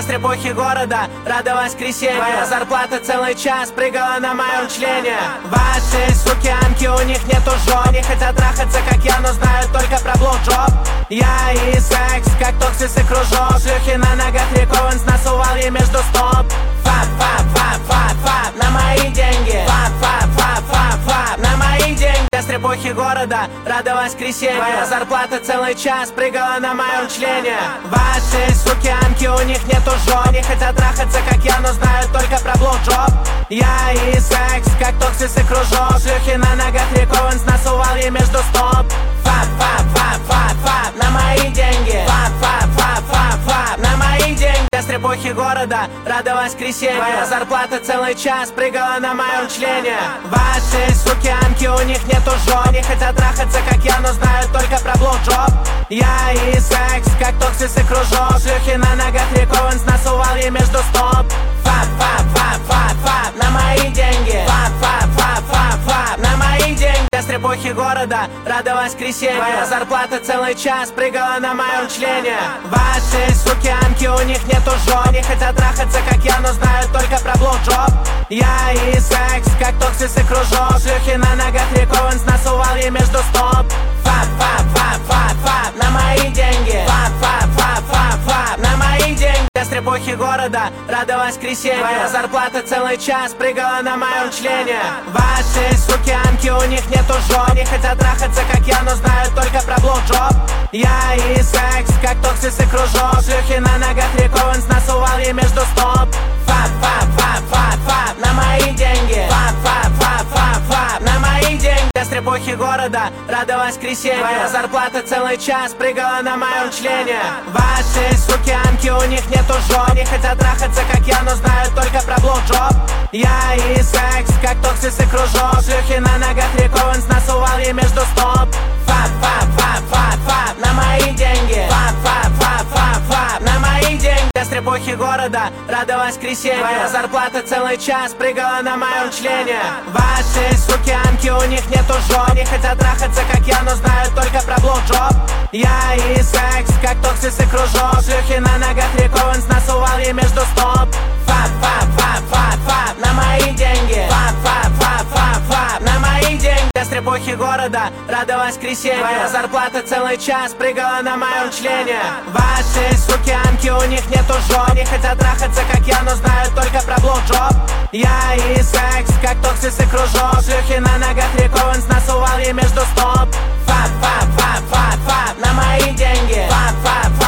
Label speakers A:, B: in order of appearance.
A: стрепухи города, рада воскресенье. Твоя зарплата целый час прыгала на моем члене. Ваши суки-анки, у них нету жоп, не хотят трахаться, как я, но знают только про блоуджоп. Я и секс, как токсис и кружок. Шлюхи на ногах, рекованс на сувале между стоп. Фап, на мои деньги. Фап, на мои деньги. Стрепухи города, рада воскресенье. Твоя зарплата целый час прыгала на моем члене. Ваши суки-анки, у них нету жоп, не хотят трахаться, как я, но знают только про блоуджоп. Я и секс, как токсис и кружок. Шлюхи на ногах, рекованс на сувале между стоп. Фап, на мои деньги. Фап, на мои деньги. Стрепухи города, рада воскресенье. Твоя зарплата целый час прыгала на моем члене. Ваши суки-анки, у них нету жоп, не хотят трахаться, как я, но знают только про блоуджоп. Я и секс, как токсис и кружок. Шлюхи на ногах, рекованс на сувале между стоп. Фап, на мои деньги. Фап, на мои деньги. Стрепухи города, рада воскресенье. Твоя зарплата целый час прыгала на моем члене. Ваши суки-анки, у них нету жоп, не хотят трахаться, как я, но знают только про блоуджоп. Я и секс, как токсис и кружок. Шлюхи на ногах, рекованс на сувале между стоп. Фап, на мои деньги. Фап, на мои деньги. Стрепухи города, рада воскресенье. Твоя зарплата целый час прыгала на моем члене. Ваши суки-анки, у них нету жоп, не хотят трахаться, как я, но знают только про блоуджоп. Я и секс, как токсис и кружок. Шлюхи на ногах, рекованс на сувале между стоп. Фап, на мои деньги. Фап, на мои деньги. Стрепухи города, рада воскресенье. Твоя зарплата целый час прыгала на моем члене. Ваши суки-анки, у них нету жоп, не хотят трахаться, как я, но знают только про блоуджоп. Я и секс, как токсис и кружок. Шлюхи на ногах, рекованс на сувале между стоп. Фап, на мои деньги. Фап, на мои деньги. Стрепухи города, рада воскресенье. Твоя зарплата целый час прыгала на моем члене. Ваши суки-анки, у них нету жоп, не хотят трахаться, как я, но знают только про блоуджоп. Я и секс, как токсис и кружок. Шлюхи на ногах, рекованс на сувале между стоп. Фап, на мои деньги. Фап, на мои деньги. Стрепухи города, рада воскресенье. Твоя зарплата целый час прыгала на моем члене. Ваши суки-анки, у них нету жоп, не хотят трахаться, как я, но знают только про блоуджоп. Я и секс, как токсис и кружок. Шлюхи на ногах, рекованс на сувале между стоп. Фап, на мои деньги. Фап,